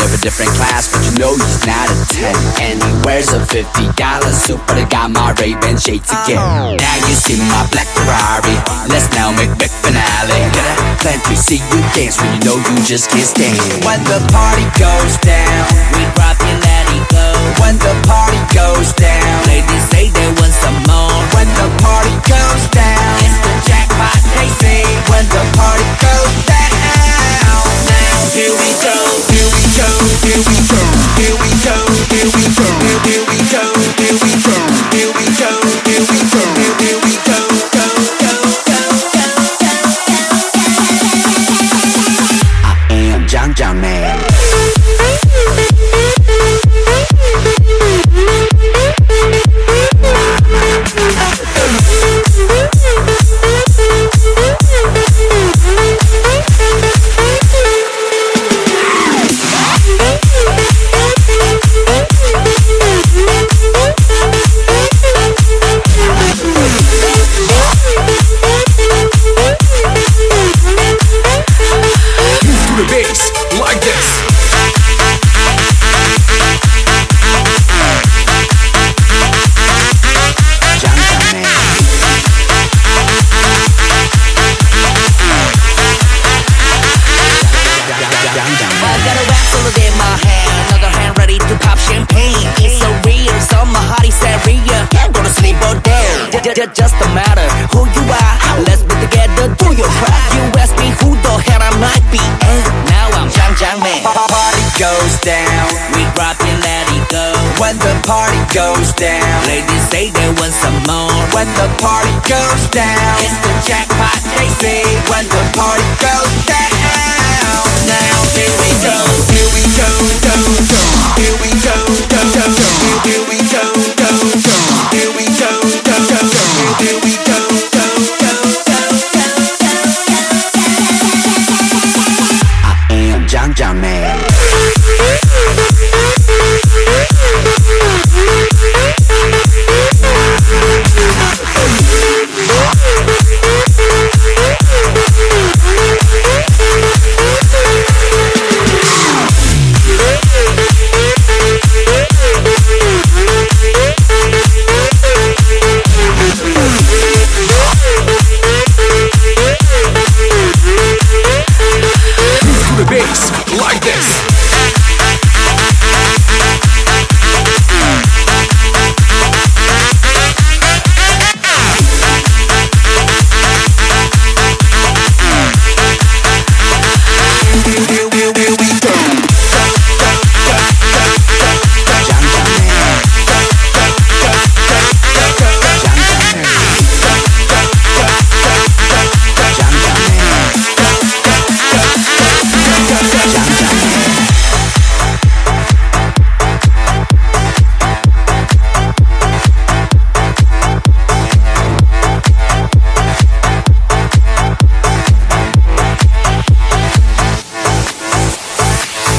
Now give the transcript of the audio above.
of a different class, but you know he's not a 10. And he wears a $50 suit, but I got my Ray-Ban shades again. Now you see my black Ferrari, let's now make big finale. Get a plan to see you dance when you know you just can't stand. When the party goes down, We drop it, let it go. when the party goes down, Ladies say they want some more. when the party goes down, It's the jackpot, they say. when the party goes down. Now here we go. Here we go, here we go, here we go, here we go, here we go, here we go, here we go, here we go, here we go, go, go, go, go, go. I am Jang Jang Man. The bass like this. Jang Jang Man. Jang Jang I Man. got a rap solo in my hand, another hand ready to pop champagne. It's so real, so my heart is area. Can't go to sleep all day. Just a matter who you are. Let's be together, do your part. You ask me who the hell I might be, and now I'm Jang Jang Man. Party goes down We drop it, let it go. when the party goes down. Ladies say they want some more. When the party goes down, It's the jackpot, they say. when the party goes down. Now here we go. Here we go, go, go. Here we go, go, go, go. Here we